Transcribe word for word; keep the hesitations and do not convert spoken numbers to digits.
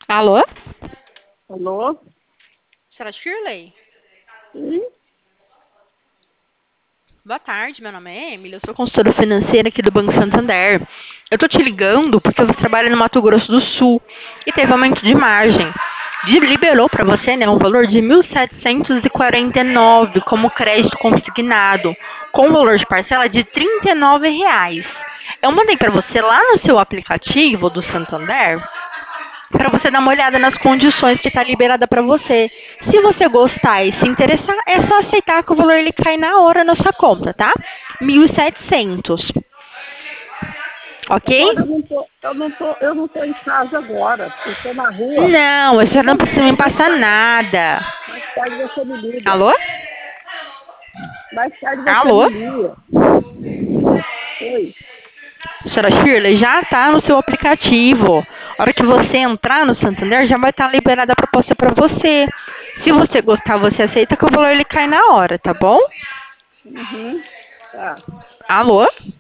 Alô? Alô? Senhora Shirley? Sim? Boa tarde, meu nome é Emily, eu sou consultora financeira aqui do Banco Santander. Eu tô te ligando porque você trabalha no Mato Grosso do Sul e teve aumento de margem. De- liberou para você, né, um valor de mil setecentos e quarenta e nove como crédito consignado, com valor de parcela de trinta e nove reais. Eu mandei para você lá no seu aplicativo do Santander para você dar uma olhada nas condições que está liberada para você. Se você gostar e se interessar, é só aceitar que o valor ele cai na hora na sua conta, tá? mil e setecentos, ok? Agora eu não tô, eu não tô, eu não tô em casa agora. Eu tô na rua. Não, você não Mais, precisa me mais passar tarde, nada. mais tarde você me liga. Alô? Mais tarde você Alô? me liga. Oi. Senhora Shirley, já está no seu aplicativo. A hora que você entrar no Santander, já vai estar liberada a proposta para você. Se você gostar, você aceita que o valor ele cai na hora, tá bom? Uhum. Tá. Alô?